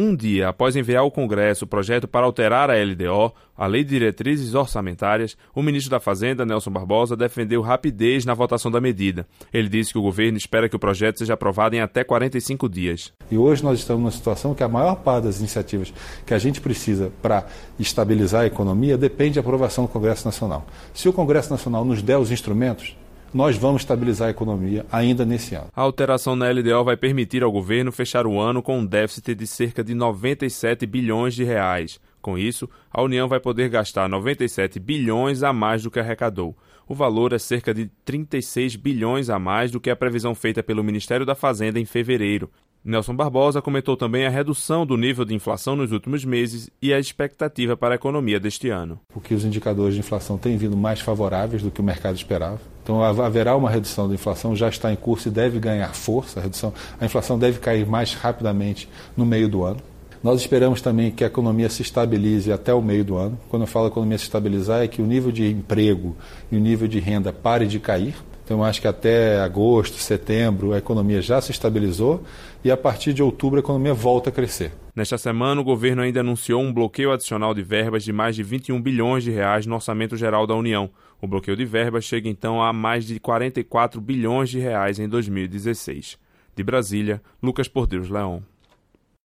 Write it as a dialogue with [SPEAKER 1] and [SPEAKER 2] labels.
[SPEAKER 1] um dia após enviar ao Congresso o projeto para alterar a LDO, a Lei de Diretrizes Orçamentárias, o ministro da Fazenda, Nelson Barbosa, defendeu rapidez na votação da medida. Ele disse que o governo espera que o projeto seja aprovado em até 45 dias.
[SPEAKER 2] E hoje nós estamos numa situação que a maior parte das iniciativas que a gente precisa para estabilizar a economia depende da aprovação do Congresso Nacional. Se o Congresso Nacional nos der os instrumentos, nós vamos estabilizar a economia ainda nesse ano.
[SPEAKER 1] A alteração na LDO vai permitir ao governo fechar o ano com um déficit de cerca de 97 bilhões de reais. Com isso, a União vai poder gastar 97 bilhões a mais do que arrecadou. O valor é cerca de 36 bilhões a mais do que a previsão feita pelo Ministério da Fazenda em fevereiro. Nelson Barbosa comentou também a redução do nível de inflação nos últimos meses e a expectativa para a economia deste ano.
[SPEAKER 2] Porque os indicadores de inflação têm vindo mais favoráveis do que o mercado esperava. Então haverá uma redução da inflação, já está em curso e deve ganhar força. A inflação deve cair mais rapidamente no meio do ano. Nós esperamos também que a economia se estabilize até o meio do ano. Quando eu falo economia se estabilizar, é que o nível de emprego e o nível de renda pare de cair. Então, eu acho que até agosto, setembro, a economia já se estabilizou e a partir de outubro a economia volta a crescer.
[SPEAKER 1] Nesta semana, o governo ainda anunciou um bloqueio adicional de verbas de mais de 21 bilhões de reais no Orçamento Geral da União. O bloqueio de verbas chega então a mais de 44 bilhões de reais em 2016. De Brasília, Lucas Por Deus Leão.